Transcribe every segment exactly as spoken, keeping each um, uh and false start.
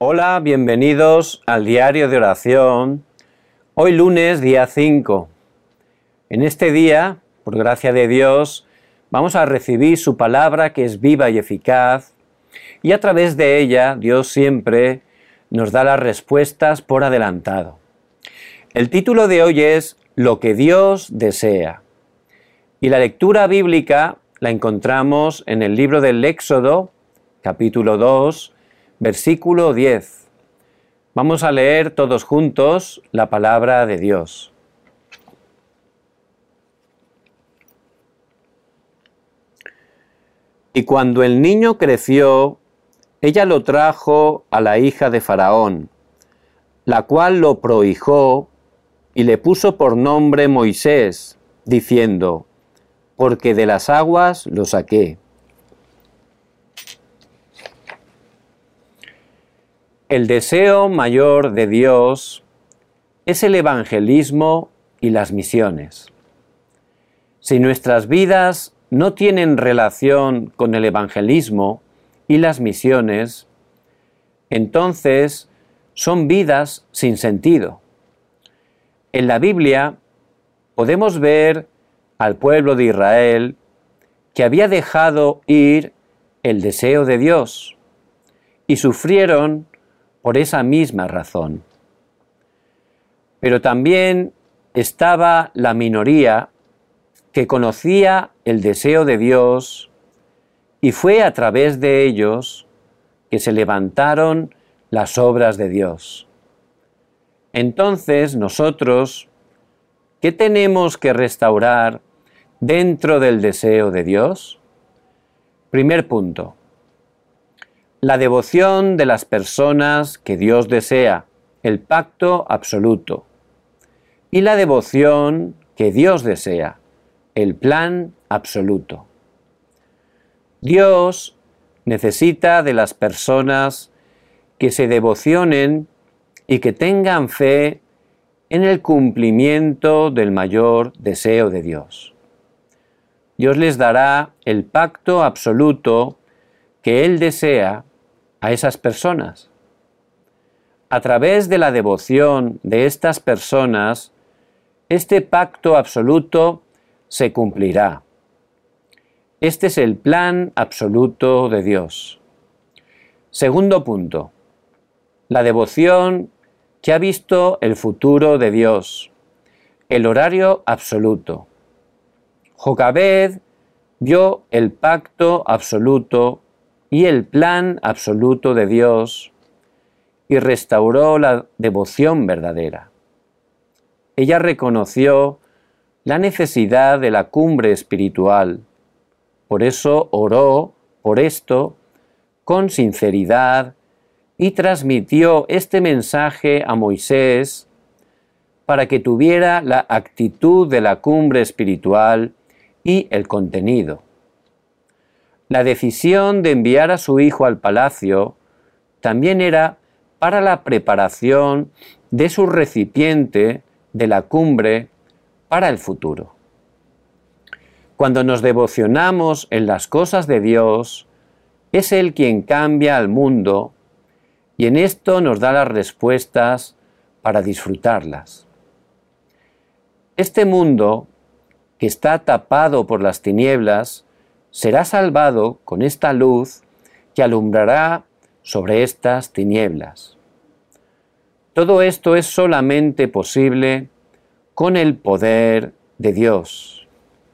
Hola, bienvenidos al diario de oración. Hoy lunes, día cinco. En este día, por gracia de Dios, vamos a recibir su palabra que es viva y eficaz, y a través de ella Dios siempre nos da las respuestas por adelantado. El título de hoy es Lo que Dios desea. Y la lectura bíblica la encontramos en el libro del Éxodo, capítulo dos, versículo diez. Vamos a leer todos juntos la palabra de Dios. Y cuando el niño creció, ella lo trajo a la hija de Faraón, la cual lo prohijó y le puso por nombre Moisés, diciendo, porque de las aguas lo saqué. El deseo mayor de Dios es el evangelismo y las misiones. Si nuestras vidas no tienen relación con el evangelismo y las misiones, entonces son vidas sin sentido. En la Biblia podemos ver al pueblo de Israel que había dejado ir el deseo de Dios y sufrieron por esa misma razón. Pero también estaba la minoría que conocía el deseo de Dios y fue a través de ellos que se levantaron las obras de Dios. Entonces nosotros, ¿qué tenemos que restaurar dentro del deseo de Dios? Primer punto. La devoción de las personas que Dios desea, el pacto absoluto. Y la devoción que Dios desea, el plan absoluto. Dios necesita de las personas que se devocionen y que tengan fe en el cumplimiento del mayor deseo de Dios. Dios les dará el pacto absoluto que Él desea a esas personas. A través de la devoción de estas personas, este pacto absoluto se cumplirá. Este es el plan absoluto de Dios. Segundo punto. La devoción que ha visto el futuro de Dios, el horario absoluto. Jocabed vio el pacto absoluto y el plan absoluto de Dios y restauró la devoción verdadera. Ella reconoció la necesidad de la cumbre espiritual, por eso oró por esto con sinceridad y transmitió este mensaje a Moisés para que tuviera la actitud de la cumbre espiritual y el contenido. La decisión de enviar a su hijo al palacio también era para la preparación de su recipiente de la cumbre para el futuro. Cuando nos devocionamos en las cosas de Dios, es Él quien cambia al mundo y en esto nos da las respuestas para disfrutarlas. Este mundo, que está tapado por las tinieblas, será salvado con esta luz que alumbrará sobre estas tinieblas. Todo esto es solamente posible con el poder de Dios.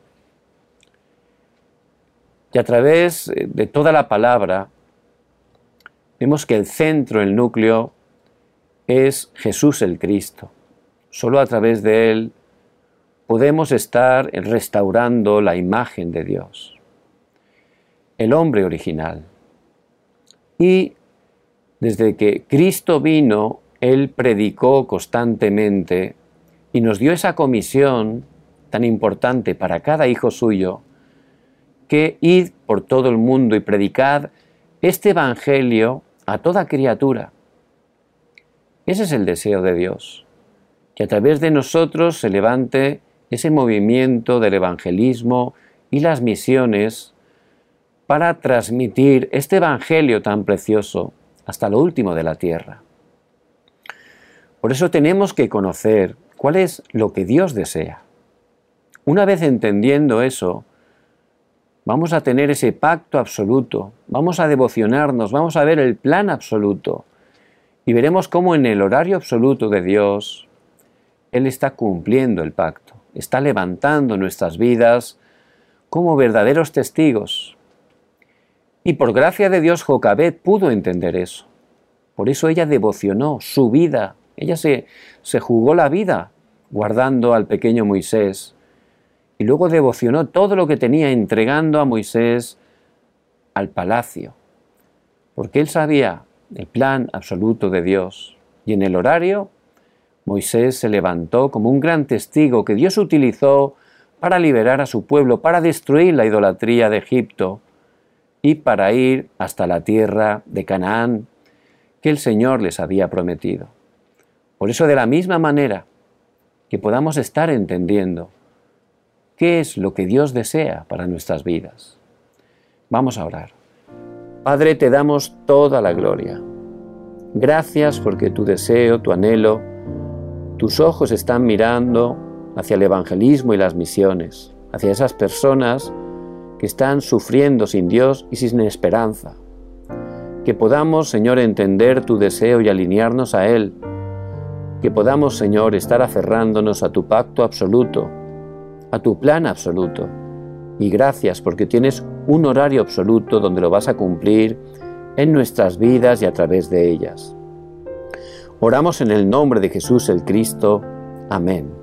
Y a través de toda la palabra, vemos que el centro, el núcleo, es Jesús el Cristo. Solo a través de Él podemos estar restaurando la imagen de Dios, el hombre original. Y desde que Cristo vino, Él predicó constantemente y nos dio esa comisión tan importante para cada hijo suyo, que id por todo el mundo y predicad este evangelio a toda criatura. Ese es el deseo de Dios, que a través de nosotros se levante ese movimiento del evangelismo y las misiones para transmitir este evangelio tan precioso hasta lo último de la tierra. Por eso tenemos que conocer cuál es lo que Dios desea. Una vez entendiendo eso, vamos a tener ese pacto absoluto, vamos a devocionarnos, vamos a ver el plan absoluto y veremos cómo en el horario absoluto de Dios, Él está cumpliendo el pacto, está levantando nuestras vidas como verdaderos testigos. Y por gracia de Dios, Jocabed pudo entender eso. Por eso ella devocionó su vida, ella se, se jugó la vida guardando al pequeño Moisés. Y luego devocionó todo lo que tenía, entregando a Moisés al palacio. Porque él sabía el plan absoluto de Dios. Y en el horario, Moisés se levantó como un gran testigo que Dios utilizó para liberar a su pueblo, para destruir la idolatría de Egipto y para ir hasta la tierra de Canaán que el Señor les había prometido. Por eso, de la misma manera que podamos estar entendiendo ¿qué es lo que Dios desea para nuestras vidas? Vamos a orar. Padre, te damos toda la gloria. Gracias porque tu deseo, tu anhelo, tus ojos están mirando hacia el evangelismo y las misiones, hacia esas personas que están sufriendo sin Dios y sin esperanza. Que podamos, Señor, entender tu deseo y alinearnos a Él. Que podamos, Señor, estar aferrándonos a tu pacto absoluto, a tu plan absoluto. Y gracias porque tienes un horario absoluto donde lo vas a cumplir en nuestras vidas y a través de ellas. Oramos en el nombre de Jesús el Cristo. Amén.